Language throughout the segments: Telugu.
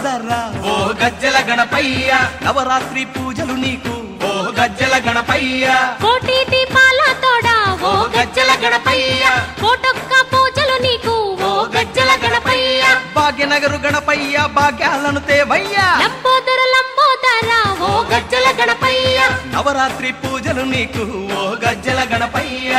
లంబోదర ఓ గజ్జల గణపయ్య నవరాత్రి పూజలు నీకు ఓ గజ్జల గణపయ్య కోటి దీపాల తోడా ఓ గజ్జల గణపయ్య కోటొక్క పూజలు నీకు ఓ గజ్జల గణపయ్య భాగ్యనగరు గణపయ్య భాగ్యాలను తేవయ్యా లంబోదర లంబోదర ఓ గజ్జల గణపయ్య నవరాత్రి పూజలు నీకు ఓ గజ్జల గణపయ్య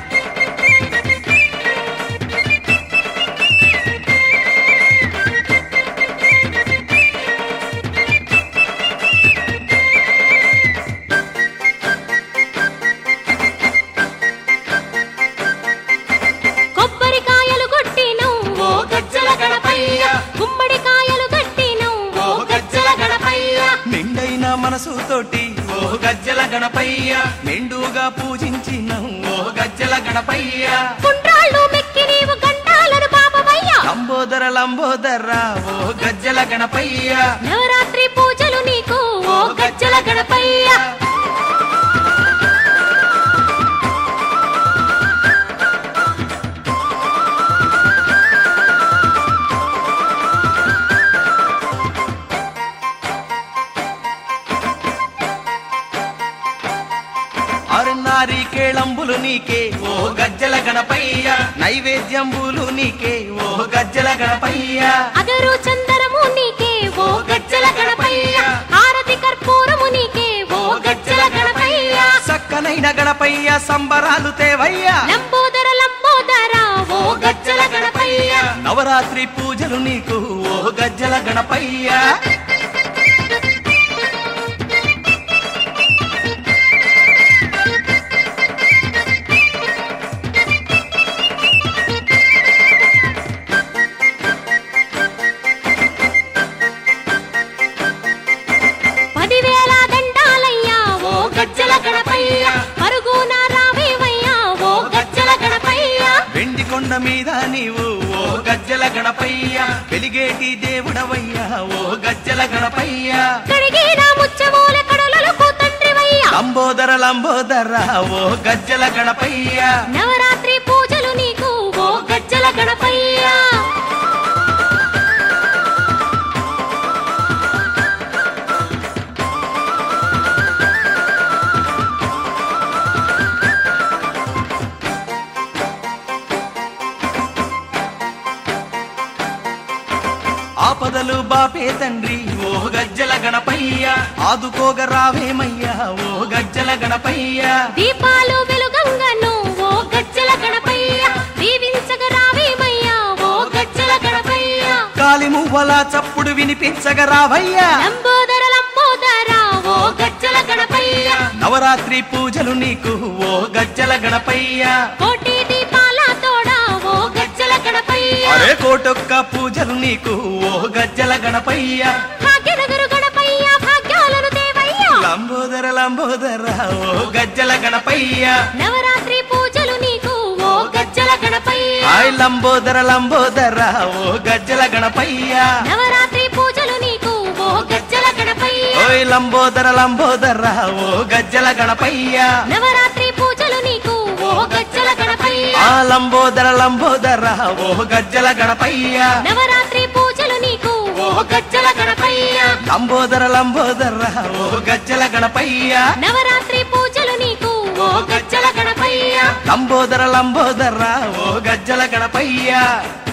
కొబ్బరికాయలు కొట్టినం ఓ గజ్జల గణపయ్య గుమ్మడికాయలు కట్టినం ఓ గజ్జల గణపయ్య నిండైన మనసుతోటి ఓ గజ్జల గణపయ్య మెండుగా పూజించినం ఓ గజ్జల గణపయ్య కుండ్రాళ్ళు మెక్కి నీవు గంటాలను పాపవయ్యా లంబోదర లంబోదర ఓ గజ్జల గణపయ్య నవరాత్రి పూజలు నీకు ఓ గజ్జల గణపయ్య అరునారి కేళంబులు నీకే ఓ గజ్జల గణపయ్య నైవేద్యంబులు నీకే ఓ గజ్జల గణపయ్య అగరు చందరము నీకే ఓ గజ్జల గణపయ్య హారతి కర్పూరము నీకే ఓ గజ్జల గణపయ్య చక్కనైన గణపయ్య సంబరాలు తేవయ్యా లంబోదర లంబోదర ఓ గజ్జల గణపయ్య నవరాత్రి పూజలు నీకు ఓ గజ్జల గణపయ్య పదివేల దండాలయ్యా ఓ గజ్జల గణపయ్య పరుగున రావేవయ్యా ఓ గజ్జల గణపయ్య వెండి కొండ మీద నీవు ఓ గజ్జల గణపయ్య వెలిగేటి దేవుడవయ్యా ఓ గజ్జల గణపయ్య కడిగిన ముచ్చమూల కడలకు తండ్రివయ్యా లంబోదర లంబోదర ఓ గజ్జల గణపయ్య నవరాత్రి పూజలు నీకు ఓ గజ్జల గణపయ్య ఆపదలు బాపే తండ్రి ఓ గజ్జల గణపయ్య ఆదుకోగ రావేమయ్యా ఓ గజ్జల గణపయ్య దీపాలు వెలుగంగను ఓ గజ్జల గణపయ్య దీవించగ రావేమయ్యా ఓ గజ్జల గణపయ్య కాలి మువ్వల చప్పుడు వినిపించగ రావయ్యా లంబోదర లంబోదర ఓ గజ్జల గణపయ్య నవరాత్రి పూజలు నీకు ఓ గజ్జల గణపయ్య కోటి దీపాల తోడా ఓ గజ్జల గణపయ్య అరే కోటొక్క పూజలు నీకు ఓ గజ్జల గణపయ్య భాగ్యనగరు గణపయ్య భాగ్యాలను దేవయ్యా లంబోదర లంబోదర ఓ గజ్జల గణపయ్య నవరాత్రి పూజలు నీకు ఓ గజ్జల గణపయ్య హాయ్ లంబోదర లంబోదర ఓ గజ్జల గణపయ్య నవరాత్రి పూజలు నీకు ఓ గజ్జల గణపయ్య ఓయ్ లంబోదర లంబోదర ఓ గజ్జల గణపయ్య నవరాత్రి పూజలు నీకు ఓ గజ్జల గణపయ్య ఆ లంబోదర లంబోదర ఓ గజ్జల గణపయ్య నవరాత్రి పూజలు నీకు ఓ గజ్జల గణపయ్య లంబోదర లంబోదర ఓ గజ్జల గణపయ్య నవరాత్రి పూజలు నీకు ఓ గజ్జల గణపయ్య లంబోదర లంబోదర ఓ గజ్జల గణపయ్య